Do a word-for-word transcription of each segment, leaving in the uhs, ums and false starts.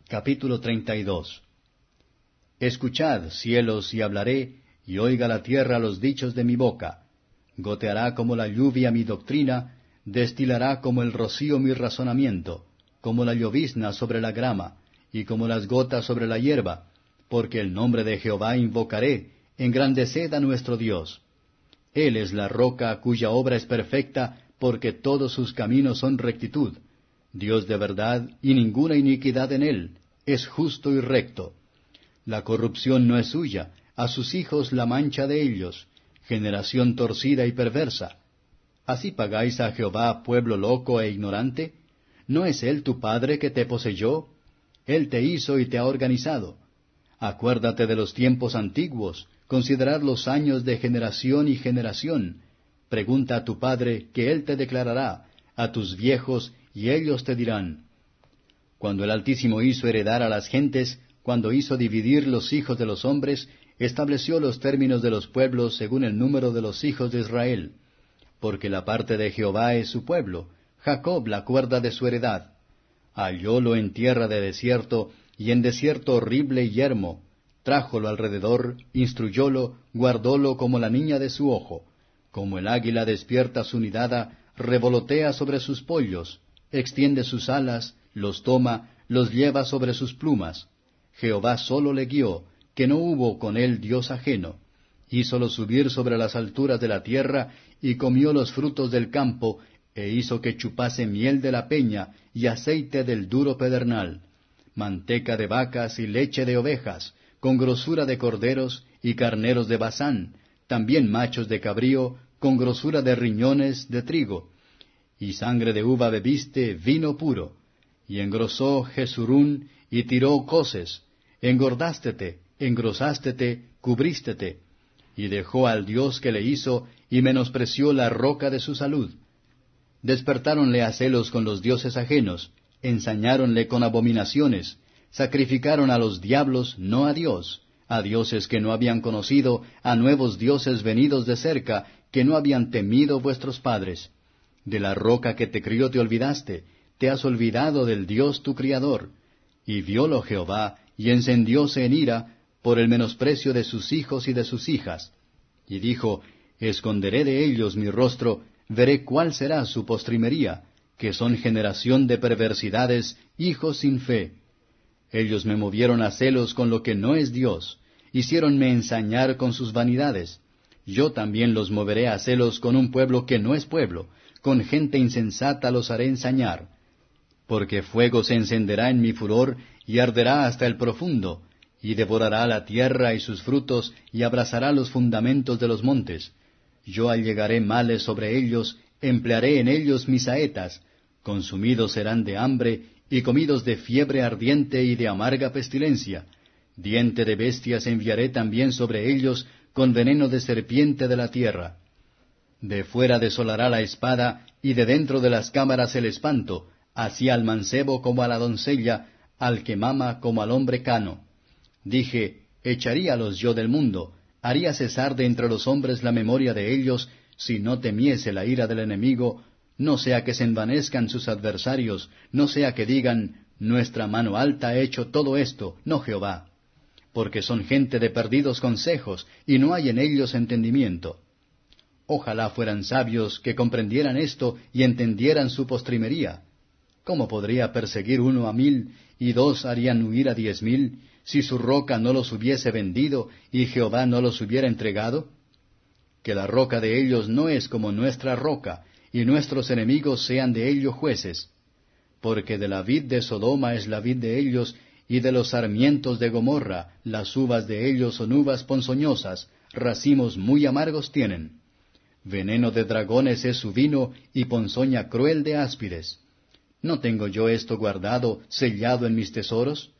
Capítulo treinta y dos. Escuchad, cielos, y hablaré, y oiga la tierra los dichos de mi boca. Goteará como la lluvia mi doctrina, destilará como el rocío mi razonamiento, como la llovizna sobre la grama, y como las gotas sobre la hierba, porque el nombre de Jehová invocaré, engrandeced a nuestro Dios. Él es la roca cuya obra es perfecta, porque todos sus caminos son rectitud. Dios de verdad, y ninguna iniquidad en él, es justo y recto. La corrupción no es suya, a sus hijos la mancha de ellos, generación torcida y perversa. ¿Así pagáis a Jehová, pueblo loco e ignorante? ¿No es él tu padre que te poseyó? Él te hizo y te ha organizado. Acuérdate de los tiempos antiguos, considerad los años de generación y generación. Pregunta a tu padre, que él te declarará, a tus viejos, y ellos te dirán. Cuando el Altísimo hizo heredar a las gentes, cuando hizo dividir los hijos de los hombres, estableció los términos de los pueblos según el número de los hijos de Israel. Porque la parte de Jehová es su pueblo, Jacob la cuerda de su heredad. Hallólo en tierra de desierto, y en desierto horrible y yermo. Trájolo alrededor, instruyólo, guardólo como la niña de su ojo. Como el águila despierta su nidada, revolotea sobre sus pollos, extiende sus alas, los toma, los lleva sobre sus plumas. Jehová solo le guió, que no hubo con él Dios ajeno. Hízolo subir sobre las alturas de la tierra, y comió los frutos del campo, e hizo que chupase miel de la peña, y aceite del duro pedernal, manteca de vacas y leche de ovejas, con grosura de corderos y carneros de Basán, también machos de cabrío, con grosura de riñones de trigo. Y sangre de uva bebiste, vino puro. Y engrosó Jesurún, y tiró coces. Engordástete, engrosástete, cubrístete. Y dejó al Dios que le hizo, y menospreció la roca de su salud. Despertáronle a celos con los dioses ajenos, ensañáronle con abominaciones, sacrificaron a los diablos, no a Dios, a dioses que no habían conocido, a nuevos dioses venidos de cerca, que no habían temido vuestros padres. De la roca que te crió te olvidaste, te has olvidado del Dios tu Criador. Y viólo Jehová, y encendióse en ira, por el menosprecio de sus hijos y de sus hijas. Y dijo, esconderé de ellos mi rostro, veré cuál será su postrimería, que son generación de perversidades, hijos sin fe. Ellos me movieron a celos con lo que no es Dios, hiciéronme ensañar con sus vanidades. Yo también los moveré a celos con un pueblo que no es pueblo, con gente insensata los haré ensañar. Porque fuego se encenderá en mi furor, y arderá hasta el profundo, y devorará la tierra y sus frutos, y abrazará los fundamentos de los montes. Yo allegaré males sobre ellos, emplearé en ellos mis saetas, consumidos serán de hambre, y comidos de fiebre ardiente y de amarga pestilencia. Diente de bestias enviaré también sobre ellos, con veneno de serpiente de la tierra. De fuera desolará la espada, y de dentro de las cámaras el espanto, así al mancebo como a la doncella, al que mama como al hombre cano. Dije, echaríalos yo del mundo, haría cesar de entre los hombres la memoria de ellos, si no temiese la ira del enemigo, no sea que se envanezcan sus adversarios, no sea que digan, nuestra mano alta ha hecho todo esto, no Jehová. Porque son gente de perdidos consejos, y no hay en ellos entendimiento. Ojalá fueran sabios que comprendieran esto y entendieran su postrimería. ¿Cómo podría perseguir uno a mil, y dos harían huir a diez mil, si su roca no los hubiese vendido, y Jehová no los hubiera entregado? Que la roca de ellos no es como nuestra roca, y nuestros enemigos sean de ellos jueces. Porque de la vid de Sodoma es la vid de ellos, y de los sarmientos de Gomorra, las uvas de ellos son uvas ponzoñosas, racimos muy amargos tienen. Veneno de dragones es su vino, y ponzoña cruel de áspides. ¿No tengo yo esto guardado, sellado en mis tesoros?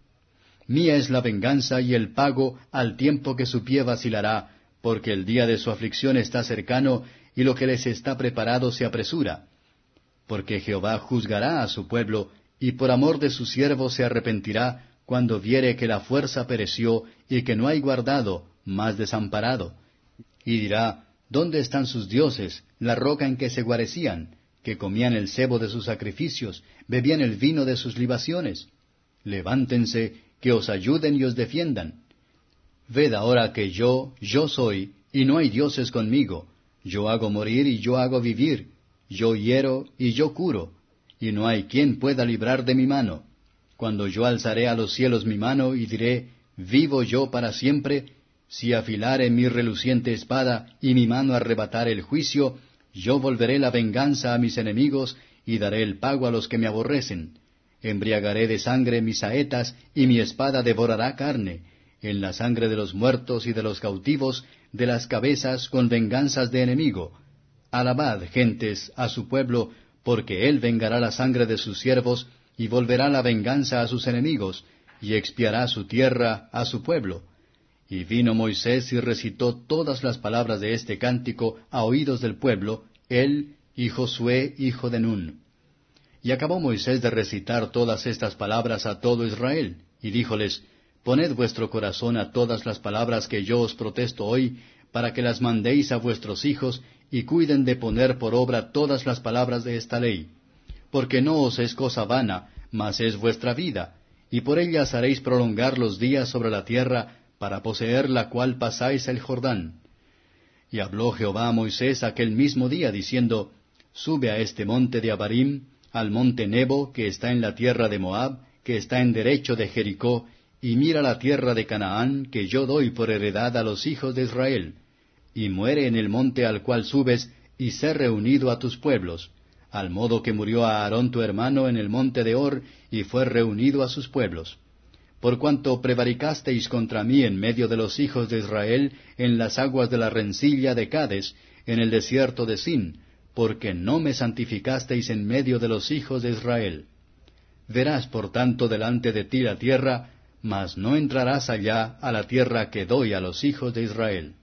Mía es la venganza y el pago al tiempo que su pie vacilará, porque el día de su aflicción está cercano, y lo que les está preparado se apresura. Porque Jehová juzgará a su pueblo, y por amor de su siervo se arrepentirá, cuando viere que la fuerza pereció, y que no hay guardado, más desamparado. Y dirá, ¿dónde están sus dioses, la roca en que se guarecían, que comían el sebo de sus sacrificios, bebían el vino de sus libaciones? levántense, que os ayuden y os defiendan. Ved ahora que yo, yo soy, y no hay dioses conmigo. Yo hago morir y yo hago vivir. Yo hiero y yo curo, y no hay quien pueda librar de mi mano. Cuando yo alzaré a los cielos mi mano y diré, vivo yo para siempre, si afilare mi reluciente espada y mi mano arrebatar el juicio, yo volveré la venganza a mis enemigos y daré el pago a los que me aborrecen. Embriagaré de sangre mis saetas y mi espada devorará carne, en la sangre de los muertos y de los cautivos, de las cabezas con venganzas de enemigo. Alabad, gentes, a su pueblo, porque él vengará la sangre de sus siervos, y volverá la venganza a sus enemigos, y expiará su tierra a su pueblo. Y vino Moisés y recitó todas las palabras de este cántico a oídos del pueblo, él y Josué hijo de Nun. Y acabó Moisés de recitar todas estas palabras a todo Israel, y díjoles, Poned vuestro corazón a todas las palabras que yo os protesto hoy, para que las mandéis a vuestros hijos, y cuiden de poner por obra todas las palabras de esta ley. Porque no os es cosa vana, mas es vuestra vida, y por ellas haréis prolongar los días sobre la tierra, para poseer la cual pasáis el Jordán. Y habló Jehová a Moisés aquel mismo día, diciendo, Sube a este monte de Abarim, al monte Nebo, que está en la tierra de Moab, que está en derecho de Jericó, y mira la tierra de Canaán, que yo doy por heredad a los hijos de Israel. Y muere en el monte al cual subes, y sé reunido a tus pueblos, al modo que murió a Aarón tu hermano en el monte de Hor, y fue reunido a sus pueblos. Por cuanto prevaricasteis contra mí en medio de los hijos de Israel, en las aguas de la rencilla de Cades, en el desierto de Sin, porque no me santificasteis en medio de los hijos de Israel. Verás por tanto delante de ti la tierra, mas no entrarás allá a la tierra que doy a los hijos de Israel.